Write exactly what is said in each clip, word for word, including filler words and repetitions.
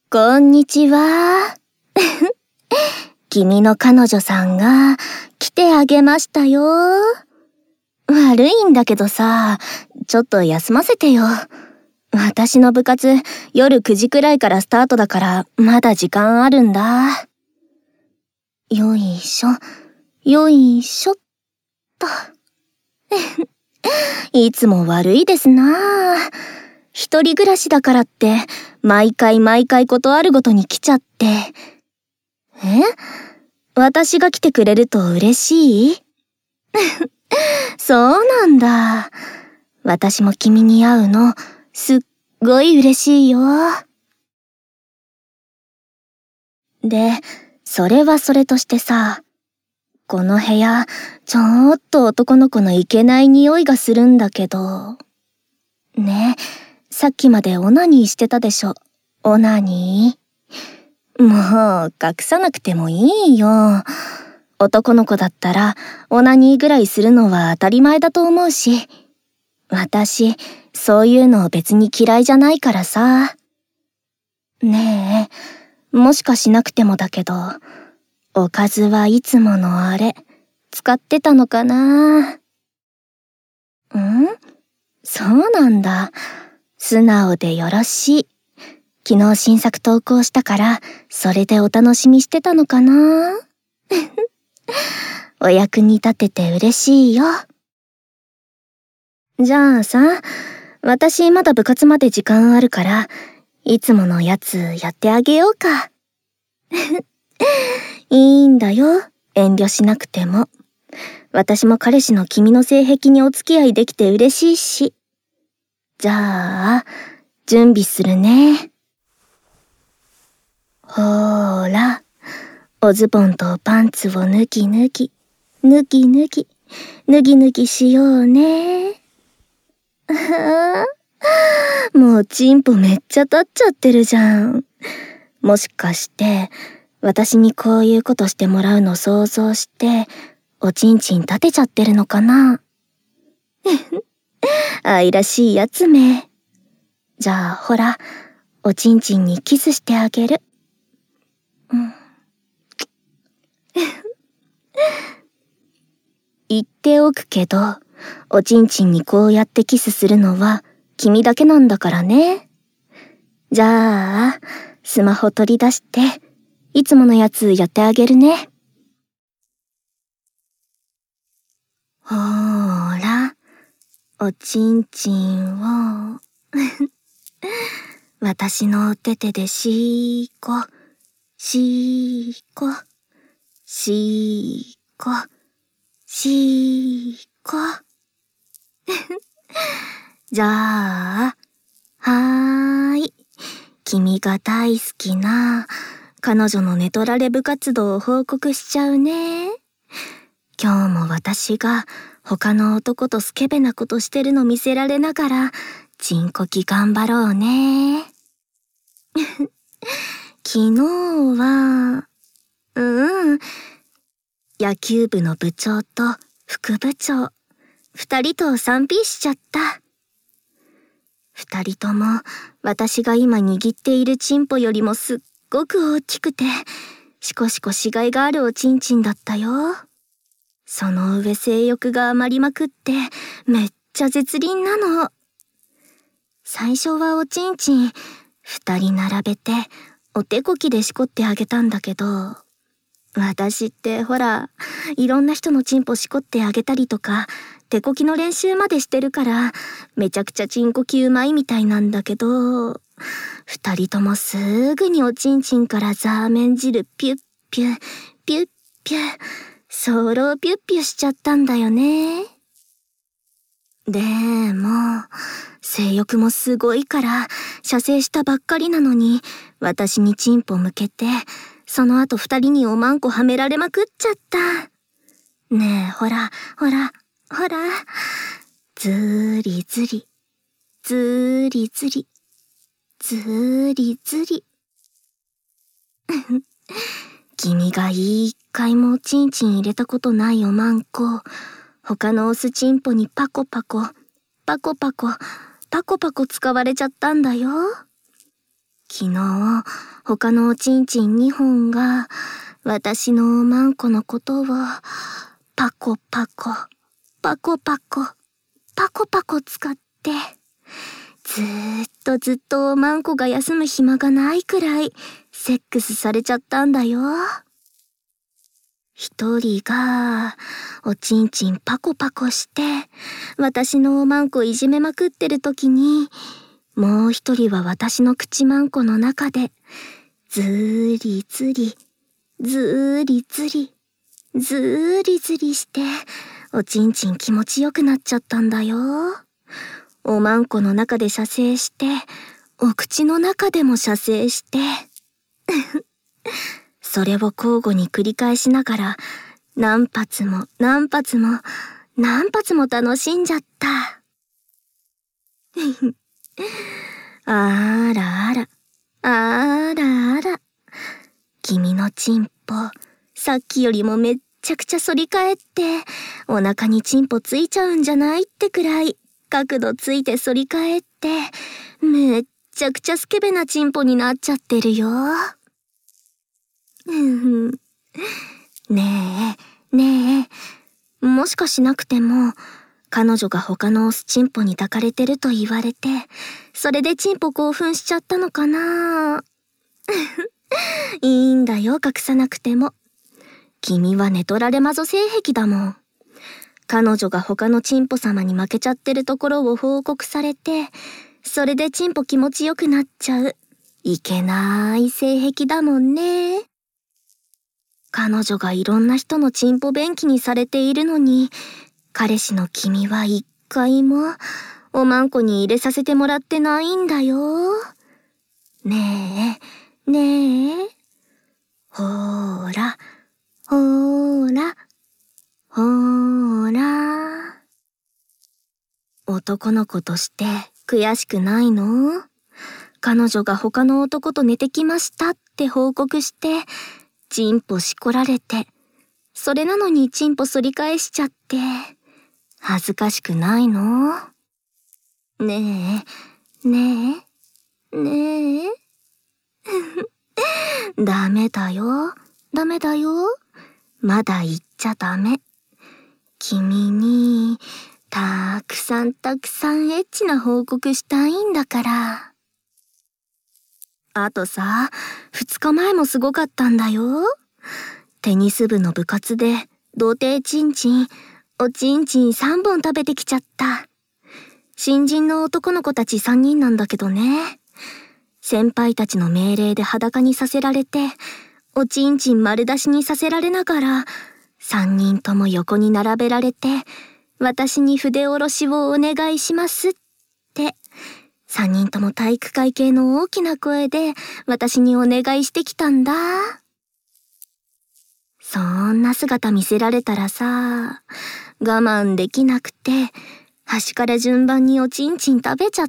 こんにちは。君の彼女さんが来てあげましたよ。悪いんだけどさ、ちょっと休ませてよ。私の部活、夜くじくらいからスタートだから、まだ時間あるんだ。よいしょ、よいしょっと。いつも悪いですなあ。一人暮らしだからって、毎回毎回ことあるごとに来ちゃって。え？私が来てくれると嬉しい？そうなんだ。私も君に会うの、すっごい嬉しいよ。で、それはそれとしてさ、この部屋、ちょっと男の子のいけない匂いがするんだけど。ね、さっきまでオナニーしてたでしょ。オナニー。もう、隠さなくてもいいよ。男の子だったら、オナニーぐらいするのは当たり前だと思うし。私、そういうの別に嫌いじゃないからさ。ねえ、もしかしなくてもだけど、おかずはいつものあれ、使ってたのかな？ん？そうなんだ。素直でよろしい。昨日新作投稿したから、それでお楽しみしてたのかな？お役に立てて嬉しいよ。じゃあさ、私まだ部活まで時間あるから、いつものやつやってあげようか。いいんだよ、遠慮しなくても。私も彼氏の君の性癖にお付き合いできて嬉しいし。じゃあ、準備するね。ほーら、おズボンとパンツを脱ぎ脱ぎ、脱ぎ脱ぎ、脱ぎ脱ぎしようね。もうチンポめっちゃ立っちゃってるじゃん。もしかして、私にこういうことしてもらうの想像して、おちんちん立てちゃってるのかな？愛らしいやつめ。じゃあほら、おちんちんにキスしてあげる。うん、言っておくけど、おちんちんにこうやってキスするのは君だけなんだからね。じゃあ、スマホ取り出して、いつものやつやってあげるね。ほーら、おちんちんを、私のお手手でしーこ、しーこ、しーこ、しーこ。じゃあ、はーい。君が大好きな彼女のネトラレ部活動を報告しちゃうね。今日も私が他の男とスケベなことしてるの見せられながら、チンコキ頑張ろうね。昨日は、うん、野球部の部長と副部長、二人と スリーピー しちゃった。二人とも私が今握っているチンポよりもすっごく大きくて、シコシコしがいがあるおちんちんだったよ。その上性欲が余りまくってめっちゃ絶倫なの。最初はおちんちん二人並べてお手こきでしこってあげたんだけど、私ってほら、いろんな人のチンポしこってあげたりとか、手こきの練習までしてるから、めちゃくちゃチンコきうまいみたいなんだけど、二人ともすぐにおちんちんからザーメン汁ピュッピュッ、ピュッピュッ、ソロピュッピュしちゃったんだよね。でも、性欲もすごいから、射精したばっかりなのに、私にチンポ向けて、その後二人におまんこはめられまくっちゃった。ねえ、ほら、ほら、ほら。ずーりずり、ずーりずり、ずーりずり。君が一回もおちんちん入れたことないおまんこ、他のオスチンポにパコパコ、パコパコ、パコパコ使われちゃったんだよ。 昨日、他のおちんちんにほんが、私のおまんこのことを、パコパコ、パコパコ、パコパコ使って、ずーっとずっとおまんこが休む暇がないくらい、セックスされちゃったんだよ。一人が、おちんちんパコパコして、私のおまんこいじめまくってる時に、もう一人は私の口まんこの中で、ずーりずり、ずーりずり、ずーりずりして、おちんちん気持ちよくなっちゃったんだよ。おまんこの中で射精して、お口の中でも射精して。それを交互に繰り返しながら、何発も何発も何発も楽しんじゃった。あらあら、あらあら。君のチンポ、さっきよりもめっちゃくちゃ反り返って、お腹にチンポついちゃうんじゃないってくらい、角度ついて反り返って、めっちゃくちゃスケベなチンポになっちゃってるよ。ねえ、ねえ、もしかしなくても、彼女が他のオスチンポに抱かれてると言われて、それでチンポ興奮しちゃったのかな。いいんだよ、隠さなくても。君は寝取られマゾ性癖だもん。彼女が他のチンポ様に負けちゃってるところを報告されて、それでチンポ気持ちよくなっちゃう、いけない性癖だもんね。彼女がいろんな人のチンポ便器にされているのに、彼氏の君は一回もおまんこに入れさせてもらってないんだよ。ねえ、ねえ。ほーら、ほーら、ほーら。男の子として悔しくないの？彼女が他の男と寝てきましたって報告して、チンポしこられて、それなのにチンポ反り返しちゃって、恥ずかしくないの？ねえ、ねえ、ねえ。ダメだよ、ダメだよ。まだ言っちゃダメ。君に、たくさんたくさんエッチな報告したいんだから。あとさ、二日前もすごかったんだよ。テニス部の部活で、童貞チンチン、おちんちん三本食べてきちゃった。新人の男の子たち三人なんだけどね。先輩たちの命令で裸にさせられて、おちんちん丸出しにさせられながら、三人とも横に並べられて、私に筆下ろしをお願いしますって、三人とも体育会系の大きな声で私にお願いしてきたんだ。そんな姿見せられたらさ、我慢できなくて、端から順番におちんちん食べちゃった。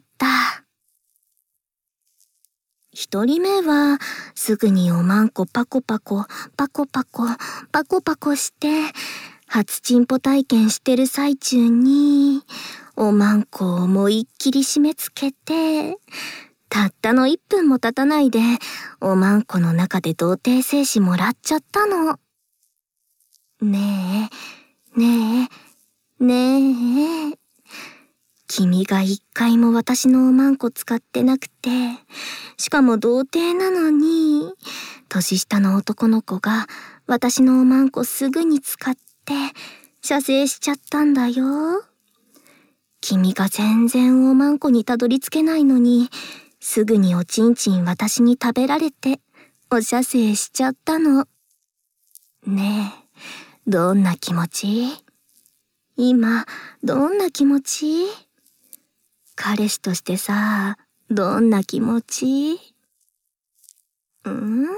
一人目は、すぐにおまんこパコパコ、パコパコ、パコパコして、初チンポ体験してる最中に、おまんこを思いっきり締め付けて、たったのいっぷんも経たないで、おまんこの中で童貞精子もらっちゃったの。ねえ、ねえ、ねえ。君が一回も私のおまんこ使ってなくて、しかも童貞なのに、年下の男の子が私のおまんこすぐに使って、射精しちゃったんだよ。君が全然おまんこにたどり着けないのに、すぐにおちんちん私に食べられて、お射精しちゃったの。ねえ、どんな気持ち？今、どんな気持ち？彼氏としてさ、どんな気持ち？ん？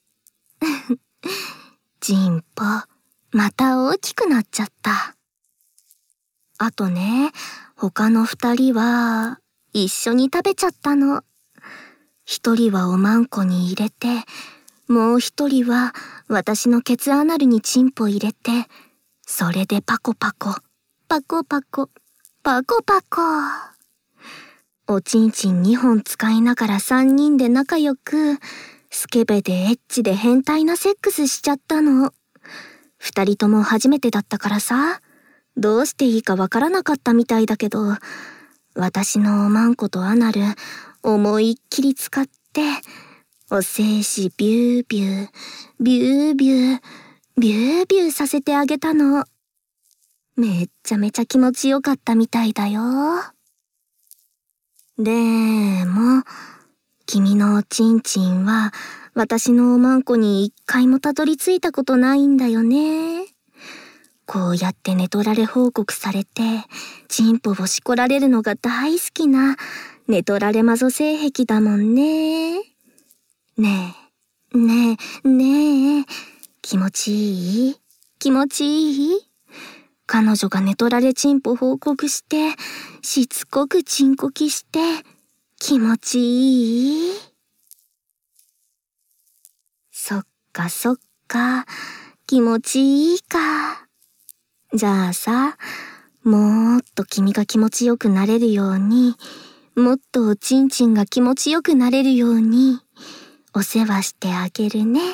チンポ、また大きくなっちゃった。あとね、他の二人は、一緒に食べちゃったの。一人はおまんこに入れて、もう一人は私のケツアナルにチンポ入れて、それでパコパコ、パコパコ、パコパコ。 おちんちんにほん使いながらさんにんで仲良く、スケベでエッチで変態なセックスしちゃったの。二人とも初めてだったからさ、どうしていいかわからなかったみたいだけど、私のおまんことアナル、思いっきり使って、お精子ビュービュー、ビュービュー、ビュービューさせてあげたの。めっちゃめちゃ気持ちよかったみたいだよ。でも、君のおちんちんは、私のおまんこに一回もたどり着いたことないんだよね。こうやって寝取られ報告されて、チンポをしこられるのが大好きな、寝取られマゾ性癖だもんね。ねえ、ねえ、ねえ、気持ちいい？気持ちいい？彼女が寝取られチンポ報告して、しつこくチンコキして、気持ちいい？そっかそっか、気持ちいいか。じゃあさ、もっと君が気持ちよくなれるように、もっとおちんちんが気持ちよくなれるように、お世話してあげるね。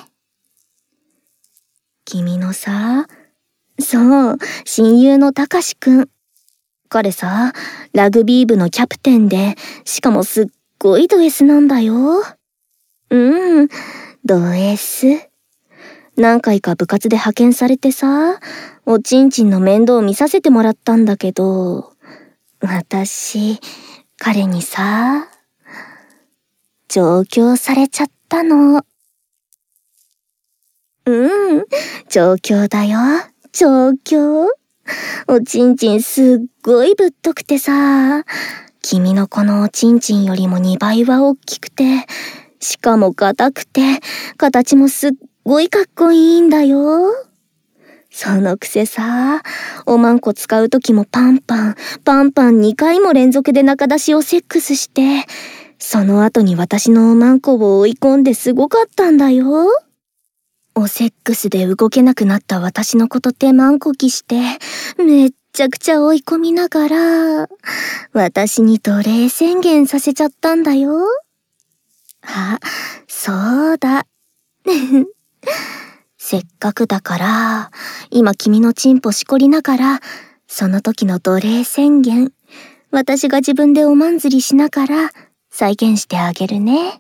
君のさ、そう、親友のたかしくん。彼さ、ラグビー部のキャプテンで、しかもすっごいド S なんだよ。うん、ド S。何回か部活で派遣されてさ、おちんちんの面倒見させてもらったんだけど、私、彼にさ、上京されちゃったの。うん、上京だよ、上京。おちんちんすっごいぶっとくてさ、君のこのおちんちんよりもにばいは大きくて、しかも硬くて、形もすっごいかっこいいんだよ。そのくせさ、おまんこ使うときもパンパン、パンパンにかいも連続で中出しをセックスして、その後に私のおまんこを追い込んですごかったんだよ。おセックスで動けなくなった私のこと手満こきして、めっちゃくちゃ追い込みながら、私に奴隷宣言させちゃったんだよ。あ、そうだ。せっかくだから、今君のチンポしこりながら、その時の奴隷宣言、私が自分でおまんずりしながら再現してあげるね。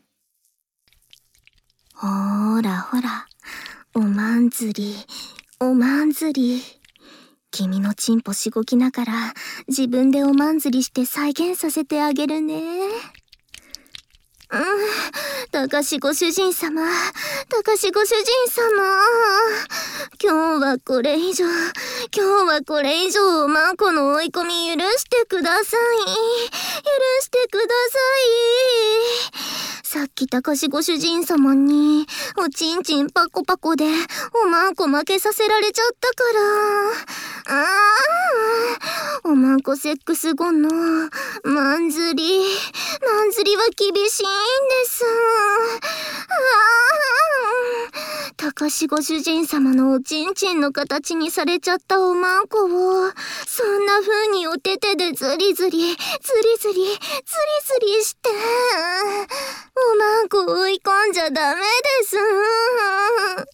ほーらほら、おまんずり、おまんずり。君のチンポしごきながら自分でおまんずりして再現させてあげるね。うん、たかしご主人様、たかしご主人様。今日はこれ以上、今日はこれ以上、マンコの追い込み許してください。許してください。さっきたかしご主人様に、おちんちんパコパコで、おまんこ負けさせられちゃったから。ああ、おまんこセックス後の、まんずり、まんずりは厳しいんです。ああ、たかしご主人様のおちんちんの形にされちゃったおまんこを、そんな風にお手手でズリズリ、ズリズリ、ズリズリして、おまんこ追い込んじゃダメです。はい、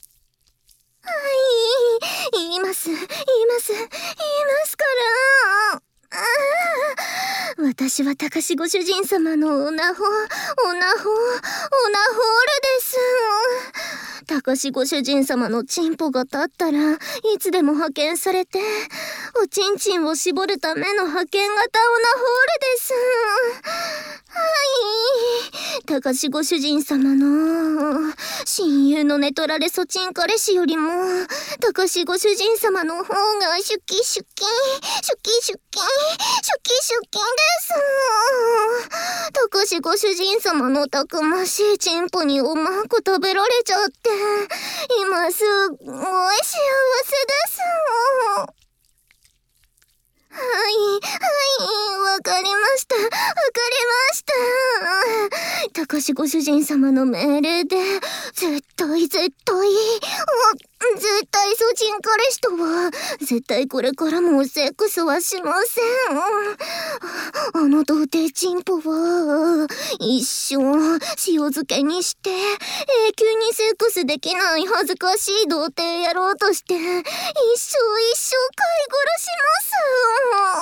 言います、言います、言いますから。私はたかしご主人様のオナホ、オナホ、オナホールです。たかしご主人様のチンポが立ったらいつでも派遣されて、おちんちんを絞るための派遣型オナホールです。はい、たかしご主人様の親友の寝取られそちん彼氏よりもたかしご主人様の方がシュキシュキシュキシュキシュキシュキですたかしご主人様のたくましいチンポにおまんこ食べられちゃって今すっごい幸せですはい、はい、わかりました、わかりました。たかしご主人様の命令で、絶対絶対、 絶対ソチン彼氏とは、絶対これからもセックスはしません。あの童貞チンポは、一生塩漬けにして、永久にセックスできない恥ずかしい童貞やろうとして、一生一生飼い殺します。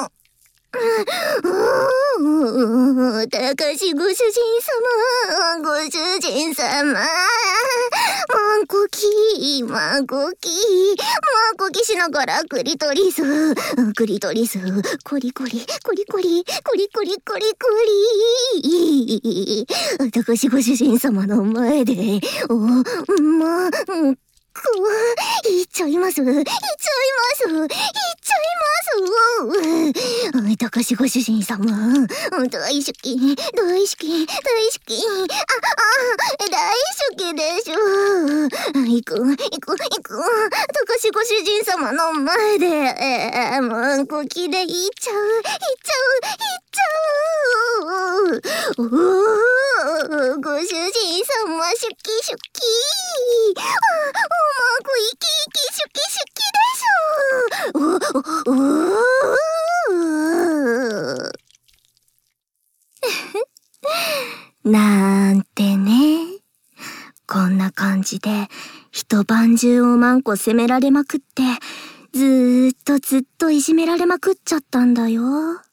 うー、たかしご主人様、ご主人様、マンコキ、マンコキ、マンコキしながらクリトリス、クリトリス、コリコリ、コリコリ、コリコリコリコリ。たかしご主人様の前で、お、ま、こう、いっちゃいます、いっちゃいます、いっちゃいます。たかしご主人様、大好き、大好き、大好き、あ、あ、大好きでしょ。行く、行く、行く、たかしご主人様の前で、えー、マンコキで行っちゃう、行っちゃう、行っちゃう。おー、ご主人様、シュキシュキ。あ、マンコイキイキシュキシュキでしょ。お、お、おなんてね。こんな感じで一晩中おまんこ責められまくって、ずーっとずっといじめられまくっちゃったんだよ。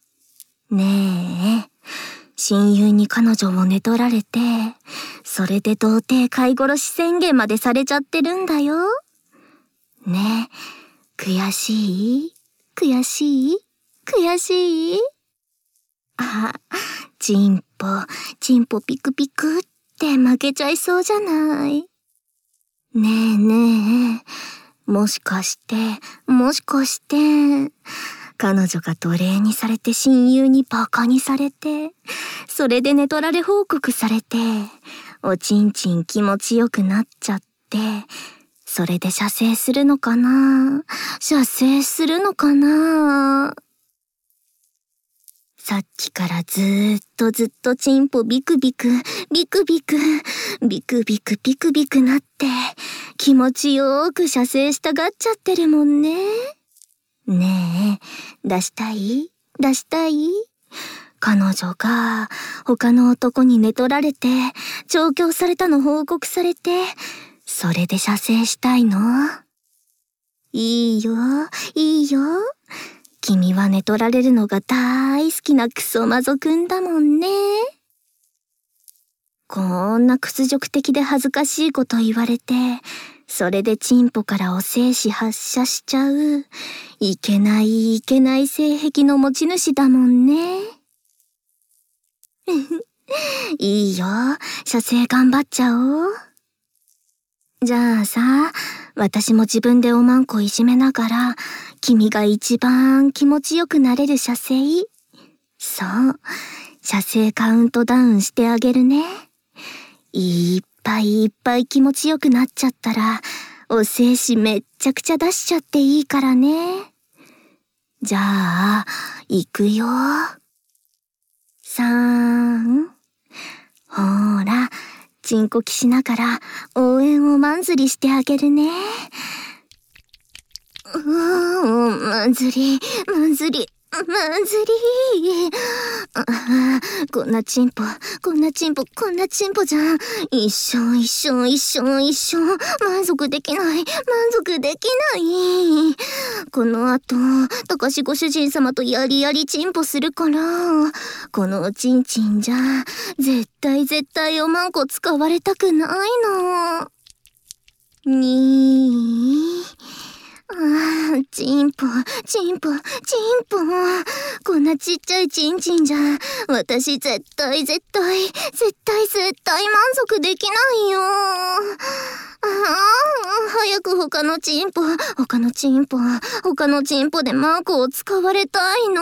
ねえ、親友に彼女を寝取られて、それで童貞飼い殺し宣言までされちゃってるんだよ。ねえ、悔しい？悔しい？悔しい？あ、チンポ、チンポピクピクって負けちゃいそうじゃない？ねえねえ、もしかして、もしかして、彼女が奴隷にされて親友にバカにされて、それで寝取られ報告されて、おちんちん気持ちよくなっちゃって、それで射精するのかな？射精するのかな？さっきからずーっとずっとチンポビクビク、ビクビク、ビクビクビクビクなって、気持ちよーく射精したがっちゃってるもんね。ねえ、出したい？出したい？彼女が他の男に寝取られて、調教されたの報告されて、それで射精したいの？いいよ、いいよ。君は寝取られるのが大好きなクソマゾくんだもんね。こんな屈辱的で恥ずかしいこと言われて、それでチンポからお精子発射しちゃう、いけないいけない性癖の持ち主だもんね。いいよ、射精頑張っちゃおう。じゃあさ、私も自分でおまんこいじめながら、君が一番気持ちよくなれる射精。そう、射精カウントダウンしてあげるね。いっぱいいっぱい気持ちよくなっちゃったら、お精子めっちゃくちゃ出しちゃっていいからね。じゃあ、行くよ。さん、ほーら、チンコキしながら応援をまんずりしてあげるね。うーん、まんずり、まんずり、まんずり。ああ、こんなチンポ、こんなチンポ、こんなチンポじゃん。一生一生一生一生満足できない、満足できない。この後、高志ご主人様とやりやりチンポするから、このおちんちんじゃ、絶対絶対おまんこ使われたくないの。にー。ああ、チンポ、チンポ、チンポ。こんなちっちゃいチンチンじゃ、私絶対絶対、絶対絶対満足できないよ。ああ、早く他のチンポ、他のチンポ、他のチンポでマークを使われたいの。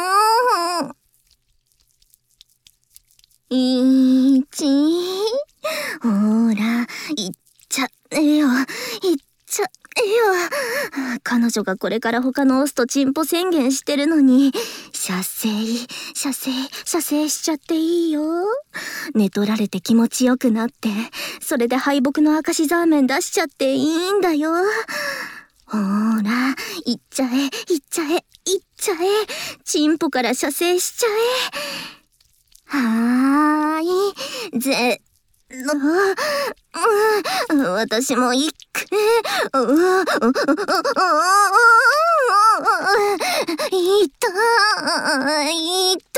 いち、ほら、いっちゃえよ、いっちゃえよ。彼女がこれから他のオスとチンポ宣言してるのに、射精、射精、射精しちゃっていいよ。寝取られて気持ちよくなって、それで敗北の証ザーメン出しちゃっていいんだよ。 ほーら、行っちゃえ、行っちゃえ、行っちゃえ。チンポから射精しちゃえ。はーい。ぜ、の、うん、私も行く。う、う、う、う、う、いた、いた。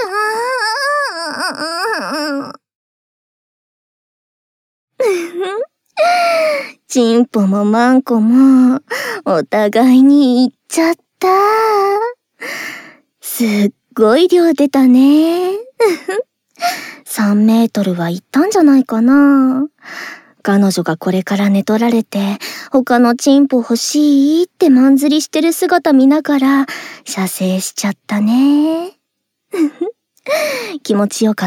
チンポもマンコもお互いに行っちゃった。すっごい量出たね。さんメートルは行ったんじゃないかな。彼女がこれから寝取られて他のチンポ欲しいってマンズリしてる姿見ながら射精しちゃったね。気持ちよかった？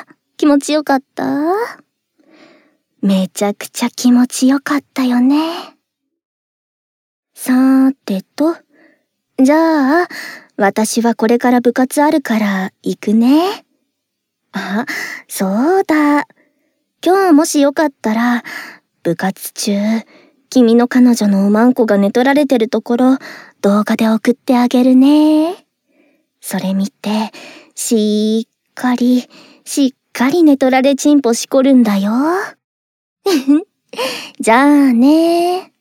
気持ちよかった？めちゃくちゃ気持ちよかったよね。さーてと、じゃあ、私はこれから部活あるから行くね。あ、そうだ。今日もしよかったら、部活中、君の彼女のおまんこが寝取られてるところ、動画で送ってあげるね。それ見て、しっかり、しっかり寝取られチンポしこるんだよ。じゃあね。